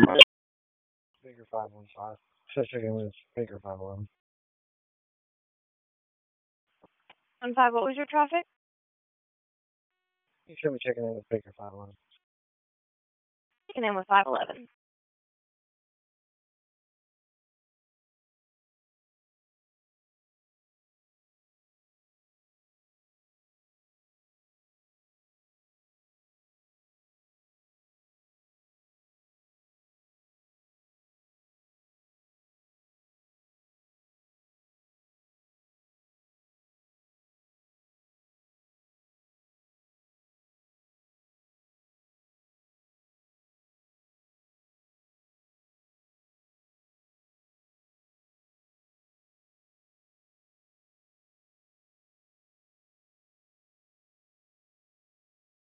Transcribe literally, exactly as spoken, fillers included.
Baker five one five. So checking with Baker five one. One five. What was your traffic? You should be checking in with Baker five one. Checking in with five eleven.